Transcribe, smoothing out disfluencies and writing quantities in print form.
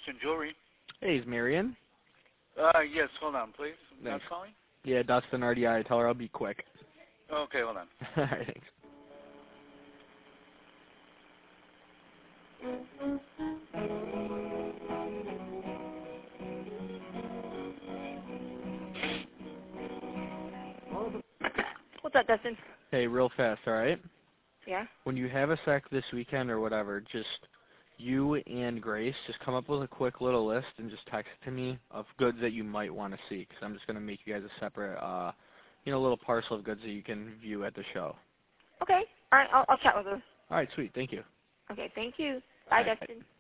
Christian Jewelry. Hey, is Marion? Yes, hold on, please. That's Thanks. calling? Yeah, Dustin RDI. Tell her I'll be quick. Okay, hold on. All right, thanks. What's up, Dustin? Hey, real fast, all right? Yeah? When you have a sec this weekend or whatever, just you and Grace just come up with a quick little list and just text it to me of goods that you might want to see, because I'm just going to make you guys a separate, little parcel of goods that you can view at the show. Okay. All right, I'll chat with her. All right, sweet. Thank you. Okay, thank you. Bye, All right. Dustin.